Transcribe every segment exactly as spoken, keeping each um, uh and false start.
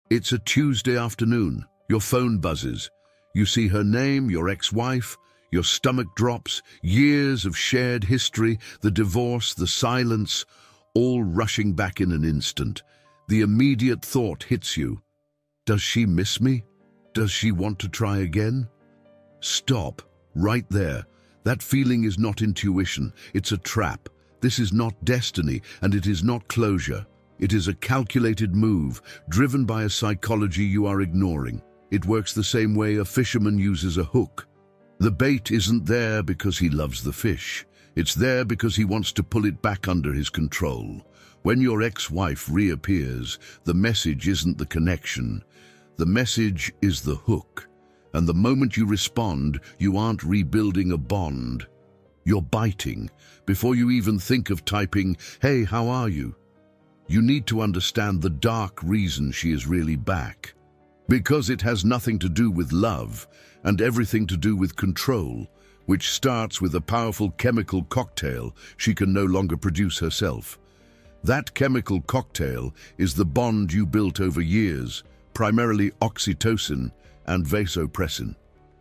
It's a Tuesday afternoon. Your phone buzzes. You see her name, your ex-wife. Your stomach drops. Years of shared history, the divorce, the silence, all rushing back in an instant. The immediate thought hits you. Does she miss me? Does she want to try again? Stop. Right there. That feeling is not intuition. It's a trap. This is not destiny, and it is not closure. It is a calculated move, driven by a psychology you are ignoring. It works the same way a fisherman uses a hook. The bait isn't there because he loves the fish. It's there because he wants to pull it back under his control. When your ex-wife reappears, the message isn't the connection. The message is the hook. And the moment you respond, you aren't rebuilding a bond. You're biting. Before you even think of typing, "Hey, how are you?" You need to understand the dark reason she is really back. Because it has nothing to do with love and everything to do with control, which starts with a powerful chemical cocktail she can no longer produce herself. That chemical cocktail is the bond you built over years, primarily oxytocin and vasopressin.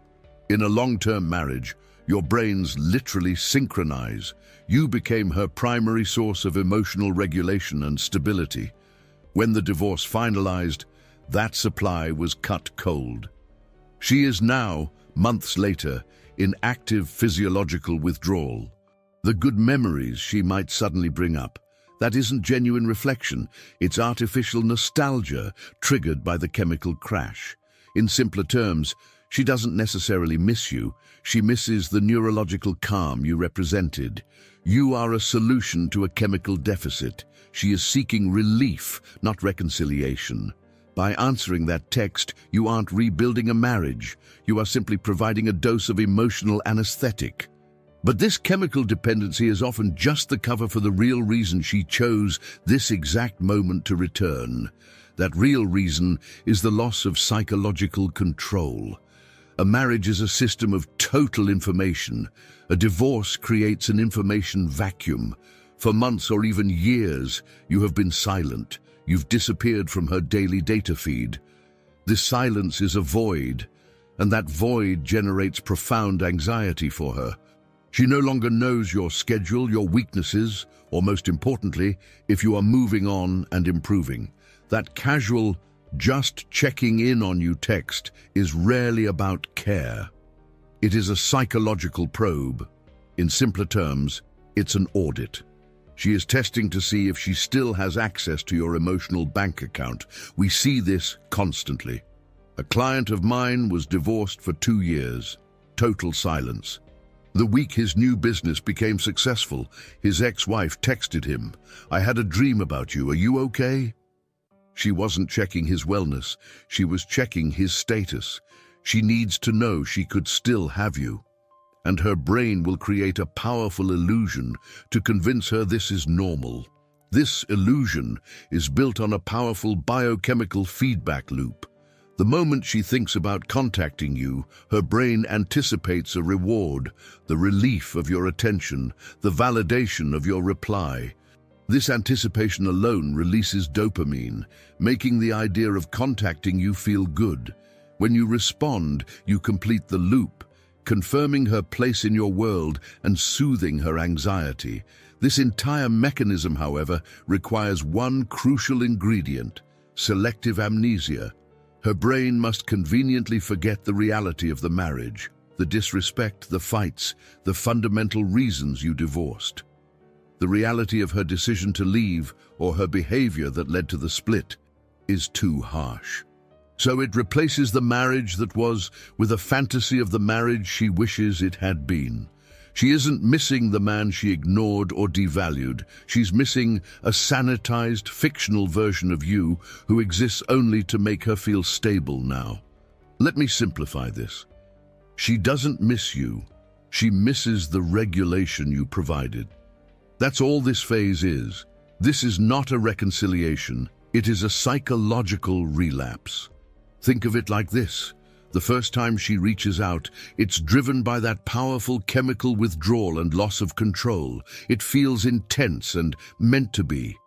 In a long-term marriage, your brains literally synchronize. You became her primary source of emotional regulation and stability. When the divorce finalized, that supply was cut cold. She is now, months later, in active physiological withdrawal. The good memories she might suddenly bring up, that isn't genuine reflection, it's artificial nostalgia triggered by the chemical crash. In simpler terms, she doesn't necessarily miss you, she misses the neurological calm you represented. You are a solution to a chemical deficit. She is seeking relief, not reconciliation. By answering that text, you aren't rebuilding a marriage. You are simply providing a dose of emotional anesthetic. But this chemical dependency is often just the cover for the real reason she chose this exact moment to return. That real reason is the loss of psychological control. A marriage is a system of total information. A divorce creates an information vacuum. For months or even years, you have been silent. You've disappeared from her daily data feed. This silence is a void, and that void generates profound anxiety for her. She no longer knows your schedule, your weaknesses, or most importantly, if you are moving on and improving. That casual, just checking in on you text is rarely about care. It is a psychological probe. In simpler terms, it's an audit. She is testing to see if she still has access to your emotional bank account. We see this constantly. A client of mine was divorced for two years. Total silence. The week his new business became successful, his ex-wife texted him, "I had a dream about you. Are you okay?" She wasn't checking his wellness. She was checking his status. She needs to know she could still have you. And her brain will create a powerful illusion to convince her this is normal. This illusion is built on a powerful biochemical feedback loop. The moment she thinks about contacting you, her brain anticipates a reward, the relief of your attention, the validation of your reply. This anticipation alone releases dopamine, making the idea of contacting you feel good. When you respond, you complete the loop, confirming her place in your world and soothing her anxiety. This entire mechanism, however, requires one crucial ingredient: selective amnesia. Her brain must conveniently forget the reality of the marriage, the disrespect, the fights, the fundamental reasons you divorced. The reality of her decision to leave or her behavior that led to the split is too harsh. So it replaces the marriage that was with a fantasy of the marriage she wishes it had been. She isn't missing the man she ignored or devalued. She's missing a sanitized, fictional version of you who exists only to make her feel stable now. Let me simplify this. She doesn't miss you. She misses the regulation you provided. That's all this phase is. This is not a reconciliation. It is a psychological relapse. Think of it like this. The first time she reaches out, it's driven by that powerful chemical withdrawal and loss of control. It feels intense and meant to be.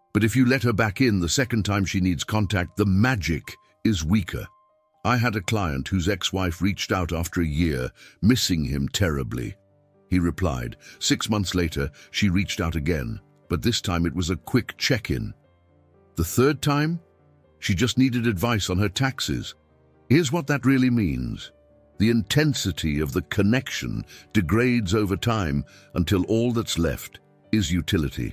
But if you let her back in the second time she needs contact, the magic is weaker. I had a client whose ex-wife reached out after a year, missing him terribly. He replied. Six months later, she reached out again, but this time it was a quick check-in. The third time, she just needed advice on her taxes. Here's what that really means. The intensity of the connection degrades over time until all that's left is utility.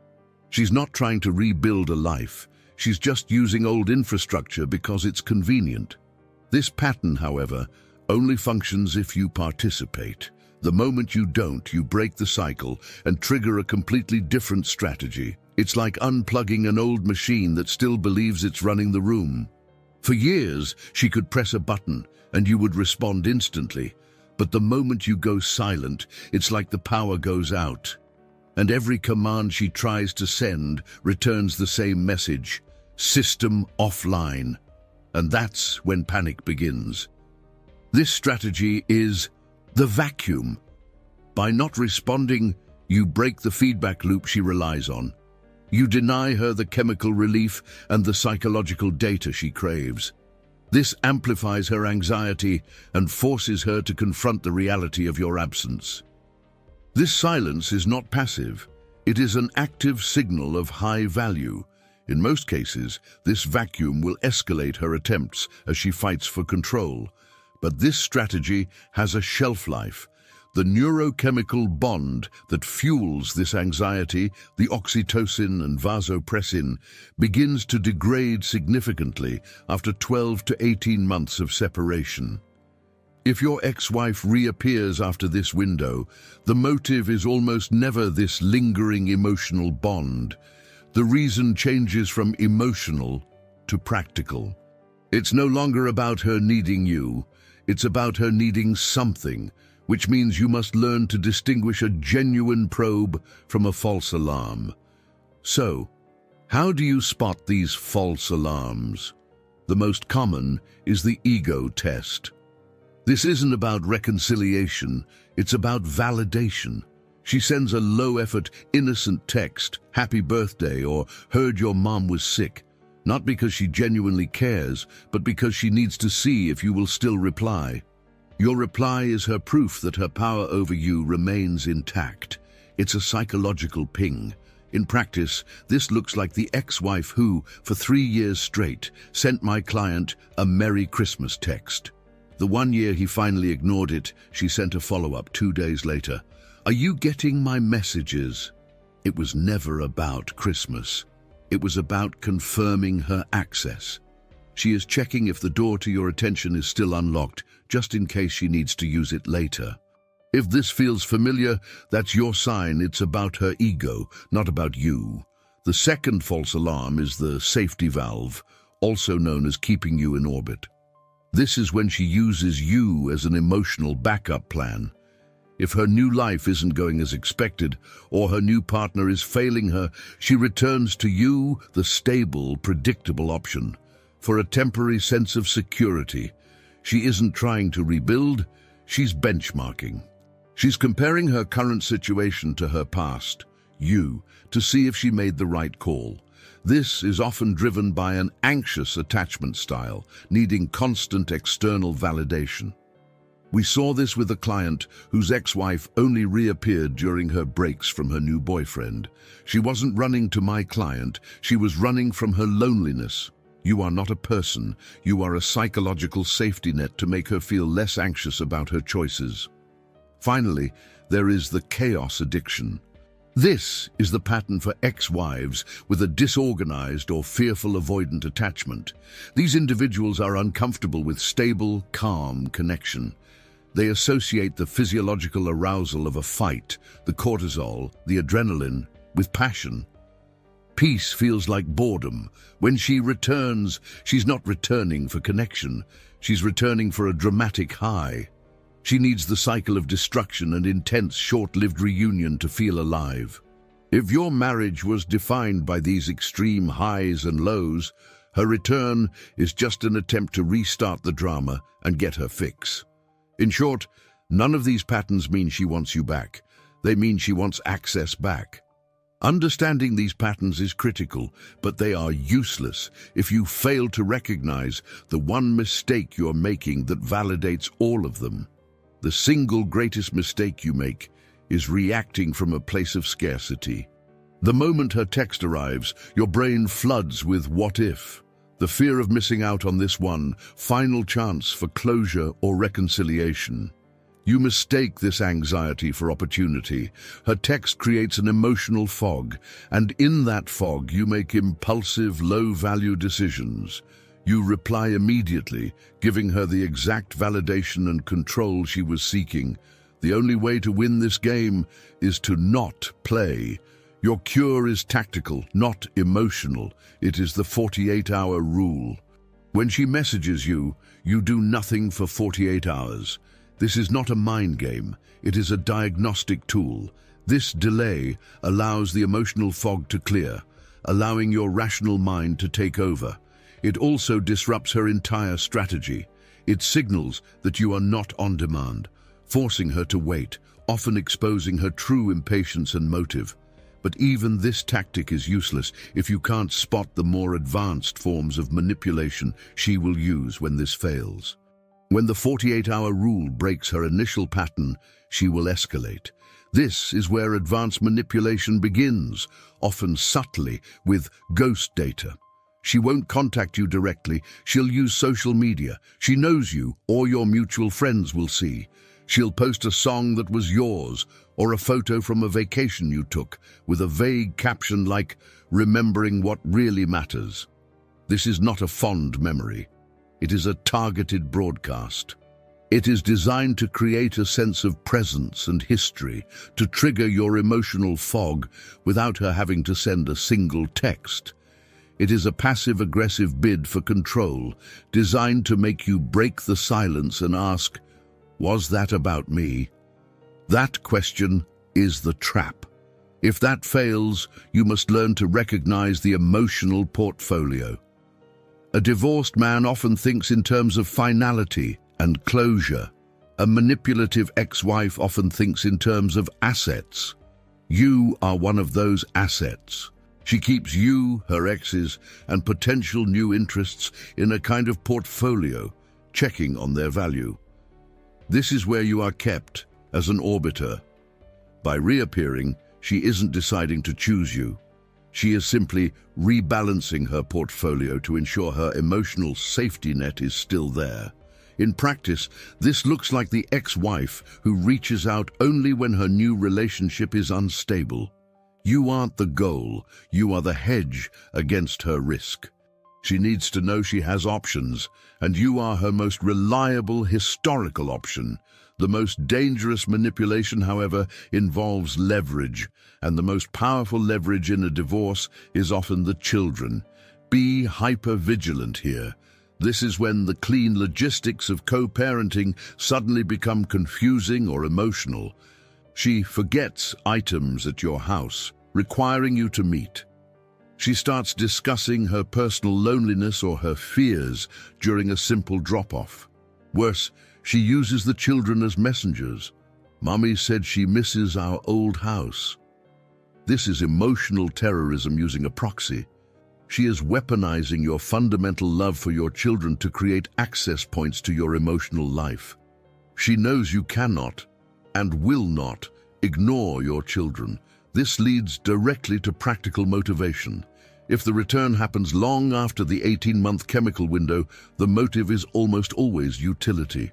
She's not trying to rebuild a life. She's just using old infrastructure because it's convenient. This pattern, however, only functions if you participate. The moment you don't, you break the cycle and trigger a completely different strategy. It's like unplugging an old machine that still believes it's running the room. For years, she could press a button and you would respond instantly. But the moment you go silent, it's like the power goes out. And every command she tries to send returns the same message: system offline. And that's when panic begins. This strategy is the vacuum. By not responding, you break the feedback loop she relies on. You deny her the chemical relief and the psychological data she craves. This amplifies her anxiety and forces her to confront the reality of your absence. This silence is not passive. It is an active signal of high value. In most cases, this vacuum will escalate her attempts as she fights for control. But this strategy has a shelf life. The neurochemical bond that fuels this anxiety, the oxytocin and vasopressin, begins to degrade significantly after twelve to eighteen months of separation. If your ex-wife reappears after this window, the motive is almost never this lingering emotional bond. The reason changes from emotional to practical. It's no longer about her needing you. It's about her needing something, which means you must learn to distinguish a genuine probe from a false alarm. So, how do you spot these false alarms? The most common is the ego test. This isn't about reconciliation, it's about validation. She sends a low-effort, innocent text, happy birthday, or heard your mom was sick, not because she genuinely cares, but because she needs to see if you will still reply. Your reply is her proof that her power over you remains intact. It's a psychological ping. In practice, this looks like the ex-wife who, for three years straight, sent my client a Merry Christmas text. The one year he finally ignored it, she sent a follow-up two days later. Are you getting my messages? It was never about Christmas. It was about confirming her access. She is checking if the door to your attention is still unlocked, just in case she needs to use it later. If this feels familiar, that's your sign it's about her ego, not about you. The second false alarm is the safety valve, also known as keeping you in orbit. This is when she uses you as an emotional backup plan. If her new life isn't going as expected, or her new partner is failing her, she returns to you, the stable, predictable option, for a temporary sense of security. She isn't trying to rebuild, she's benchmarking. She's comparing her current situation to her past, you, to see if she made the right call. This is often driven by an anxious attachment style, needing constant external validation. We saw this with a client whose ex-wife only reappeared during her breaks from her new boyfriend. She wasn't running to my client, she was running from her loneliness. You are not a person, you are a psychological safety net to make her feel less anxious about her choices. Finally, there is the chaos addiction. This is the pattern for ex-wives with a disorganized or fearful avoidant attachment. These individuals are uncomfortable with stable, calm connection. They associate the physiological arousal of a fight, the cortisol, the adrenaline, with passion. Peace feels like boredom. When she returns, she's not returning for connection. She's returning for a dramatic high. She needs the cycle of destruction and intense, short-lived reunion to feel alive. If your marriage was defined by these extreme highs and lows, her return is just an attempt to restart the drama and get her fix. In short, none of these patterns mean she wants you back. They mean she wants access back. Understanding these patterns is critical, but they are useless if you fail to recognize the one mistake you're making that validates all of them. The single greatest mistake you make is reacting from a place of scarcity. The moment her text arrives, your brain floods with what if, the fear of missing out on this one final chance for closure or reconciliation. You mistake this anxiety for opportunity. Her text creates an emotional fog, and in that fog you make impulsive, low-value decisions. You reply immediately, giving her the exact validation and control she was seeking. The only way to win this game is to not play. Your cure is tactical, not emotional. It is the forty-eight hour rule. When she messages you, you do nothing for forty-eight hours. This is not a mind game, it is a diagnostic tool. This delay allows the emotional fog to clear, allowing your rational mind to take over. It also disrupts her entire strategy. It signals that you are not on demand, forcing her to wait, often exposing her true impatience and motive. But even this tactic is useless if you can't spot the more advanced forms of manipulation she will use when this fails. When the forty-eight hour rule breaks her initial pattern, she will escalate. This is where advanced manipulation begins, often subtly, with ghost data. She won't contact you directly, she'll use social media. She knows you, or your mutual friends will see. She'll post a song that was yours, or a photo from a vacation you took, with a vague caption like, "Remembering what really matters." This is not a fond memory. It is a targeted broadcast. It is designed to create a sense of presence and history, to trigger your emotional fog without her having to send a single text. It is a passive-aggressive bid for control, designed to make you break the silence and ask, "Was that about me?" That question is the trap. If that fails, you must learn to recognize the emotional portfolio. A divorced man often thinks in terms of finality and closure. A manipulative ex-wife often thinks in terms of assets. You are one of those assets. She keeps you, her exes, and potential new interests in a kind of portfolio, checking on their value. This is where you are kept, as an orbiter. By reappearing, she isn't deciding to choose you. She is simply rebalancing her portfolio to ensure her emotional safety net is still there. In practice, this looks like the ex-wife who reaches out only when her new relationship is unstable. You aren't the goal, you are the hedge against her risk. She needs to know she has options, and you are her most reliable historical option. The most dangerous manipulation, however, involves leverage, and the most powerful leverage in a divorce is often the children. Be hyper-vigilant here. This is when the clean logistics of co-parenting suddenly become confusing or emotional. She forgets items at your house, requiring you to meet. She starts discussing her personal loneliness or her fears during a simple drop-off. Worse, she uses the children as messengers. "Mommy said she misses our old house." This is emotional terrorism using a proxy. She is weaponizing your fundamental love for your children to create access points to your emotional life. She knows you cannot, and will not, ignore your children. This leads directly to practical motivation. If the return happens long after the eighteen-month chemical window, the motive is almost always utility.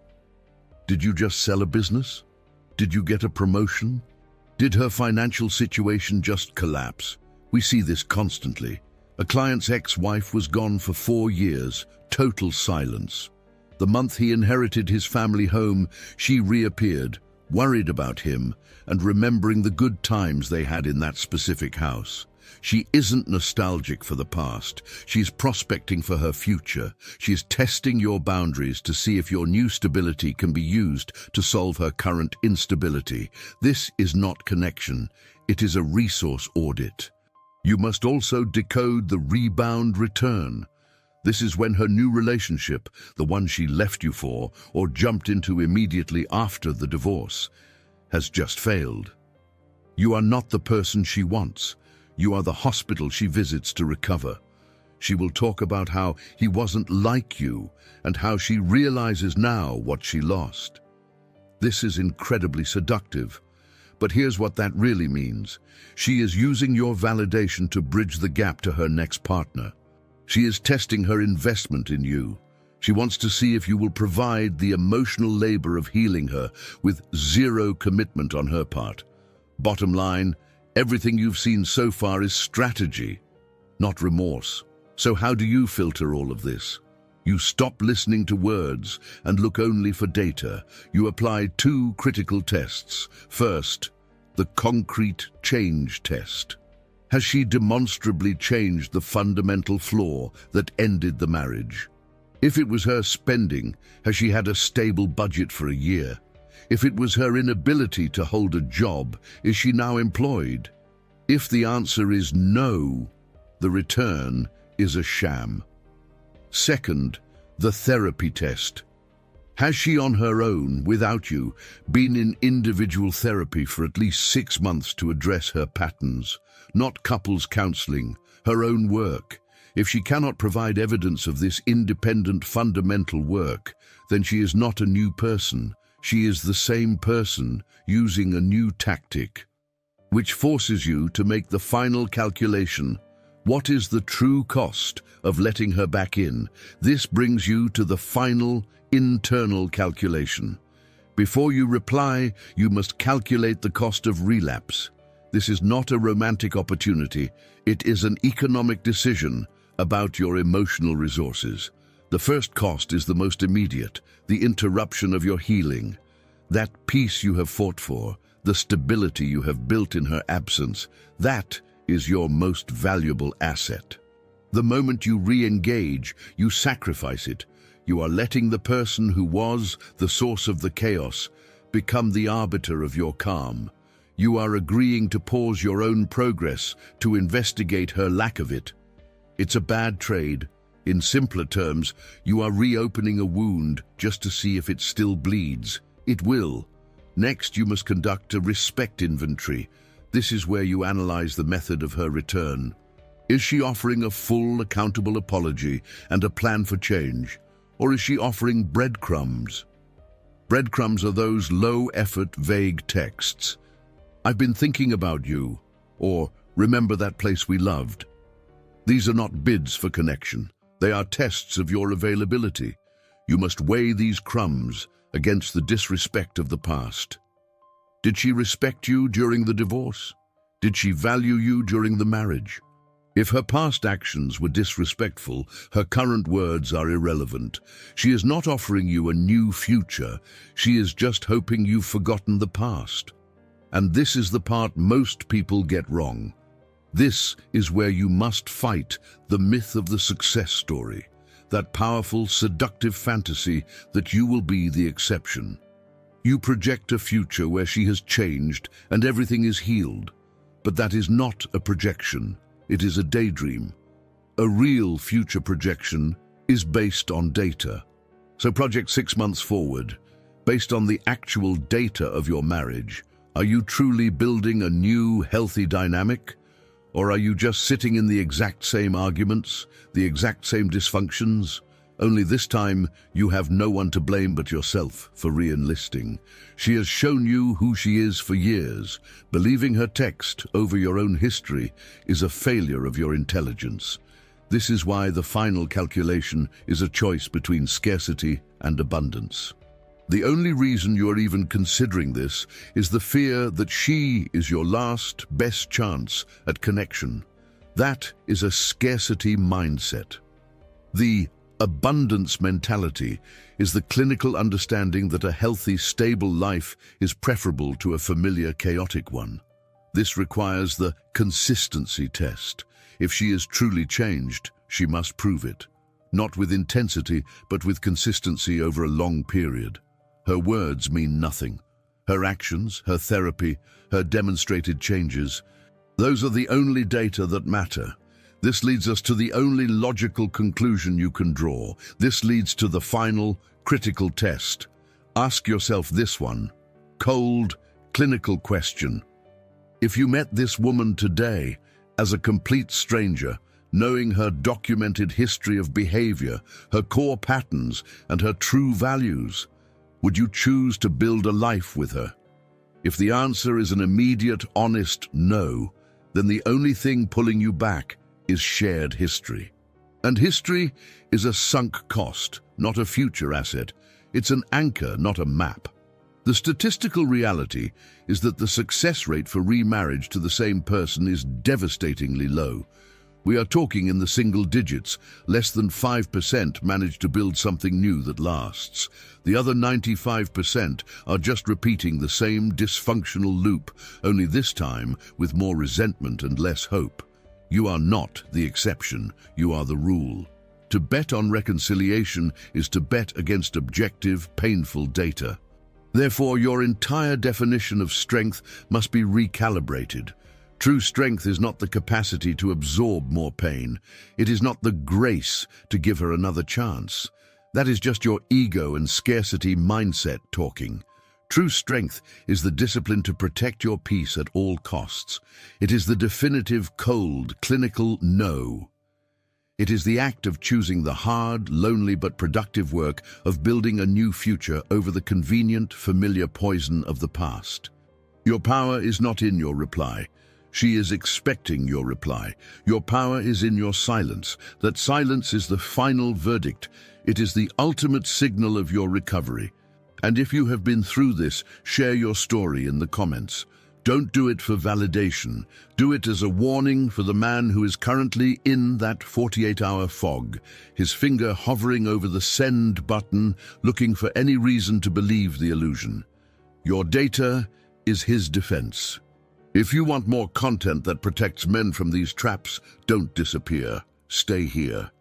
Did you just sell a business? Did you get a promotion? Did her financial situation just collapse? We see this constantly. A client's ex-wife was gone for four years, total silence. The month he inherited his family home, she reappeared, worried about him and remembering the good times they had in that specific house. She isn't nostalgic for the past. She's prospecting for her future. She's testing your boundaries to see if your new stability can be used to solve her current instability. This is not connection. It is a resource audit. You must also decode the rebound return. This is when her new relationship, the one she left you for or jumped into immediately after the divorce, has just failed. You are not the person she wants. You are the hospital she visits to recover. She will talk about how he wasn't like you and how she realizes now what she lost. This is incredibly seductive. But here's what that really means. She is using your validation to bridge the gap to her next partner. She is testing her investment in you. She wants to see if you will provide the emotional labor of healing her with zero commitment on her part. Bottom line, everything you've seen so far is strategy, not remorse. So how do you filter all of this? You stop listening to words and look only for data. You apply two critical tests. First, the concrete change test. Has she demonstrably changed the fundamental flaw that ended the marriage? If it was her spending, has she had a stable budget for a year? If it was her inability to hold a job, is she now employed? If the answer is no, the return is a sham. Second, the therapy test. Has she on her own, without you, been in individual therapy for at least six months to address her patterns, not couples counseling, her own work? If she cannot provide evidence of this independent fundamental work, then she is not a new person. She is the same person using a new tactic, which forces you to make the final calculation. What is the true cost of letting her back in? This brings you to the final internal calculation. Before you reply, you must calculate the cost of relapse. This is not a romantic opportunity. It is an economic decision about your emotional resources. The first cost is the most immediate, the interruption of your healing. That peace you have fought for, the stability you have built in her absence, that is your most valuable asset. The moment you re-engage, you sacrifice it. You are letting the person who was the source of the chaos become the arbiter of your calm. You are agreeing to pause your own progress to investigate her lack of it. It's a bad trade. In simpler terms, you are reopening a wound just to see if it still bleeds. It will. Next, you must conduct a respect inventory. This is where you analyze the method of her return. Is she offering a full, accountable apology and a plan for change? Or is she offering breadcrumbs? Breadcrumbs are those low-effort, vague texts. I've been thinking about you, or remember that place we loved. These are not bids for connection. They are tests of your availability. You must weigh these crumbs against the disrespect of the past. Did she respect you during the divorce? Did she value you during the marriage? If her past actions were disrespectful, her current words are irrelevant. She is not offering you a new future. She is just hoping you've forgotten the past. And this is the part most people get wrong. This is where you must fight the myth of the success story, that powerful, seductive fantasy that you will be the exception. You project a future where she has changed and everything is healed. But that is not a projection. It is a daydream. A real future projection is based on data. So project six months forward, based on the actual data of your marriage. Are you truly building a new, healthy dynamic? Or are you just sitting in the exact same arguments, the exact same dysfunctions? Only this time, you have no one to blame but yourself for re-enlisting. She has shown you who she is for years. Believing her text over your own history is a failure of your intelligence. This is why the final calculation is a choice between scarcity and abundance. The only reason you are even considering this is the fear that she is your last, best chance at connection. That is a scarcity mindset. The abundance mentality is the clinical understanding that a healthy, stable life is preferable to a familiar, chaotic one. This requires the consistency test. If she is truly changed, she must prove it. Not with intensity, but with consistency over a long period. Her words mean nothing. Her actions, her therapy, her demonstrated changes, those are the only data that matter. This leads us to the only logical conclusion you can draw. This leads to the final, critical test. Ask yourself this one, cold, clinical question. If you met this woman today, As a complete stranger, knowing her documented history of behavior, her core patterns, and her true values, would you choose to build a life with her? If the answer is an immediate, honest no, then the only thing pulling you back is shared history. And history is a sunk cost, not a future asset. It's an anchor, not a map. The statistical reality is that the success rate for remarriage to the same person is devastatingly low. We are talking in the single digits. Less than five percent manage to build something new that lasts. The other ninety-five percent are just repeating the same dysfunctional loop, only this time with more resentment and less hope. You are not the exception, you are the rule. To bet on reconciliation is to bet against objective, painful data. Therefore, your entire definition of strength must be recalibrated. True strength is not the capacity to absorb more pain. It is not the grace to give her another chance. That is just your ego and scarcity mindset talking. True strength is the discipline to protect your peace at all costs. It is the definitive, cold, clinical no. It is the act of choosing the hard, lonely but productive work of building a new future over the convenient, familiar poison of the past. Your power is not in your reply. She is expecting your reply. Your power is in your silence. That silence is the final verdict. It is the ultimate signal of your recovery. And if you have been through this, share your story in the comments. Don't do it for validation. Do it as a warning for the man who is currently in that forty-eight hour fog, his finger hovering over the send button, looking for any reason to believe the illusion. Your data is his defense. If you want more content that protects men from these traps, don't disappear. Stay here.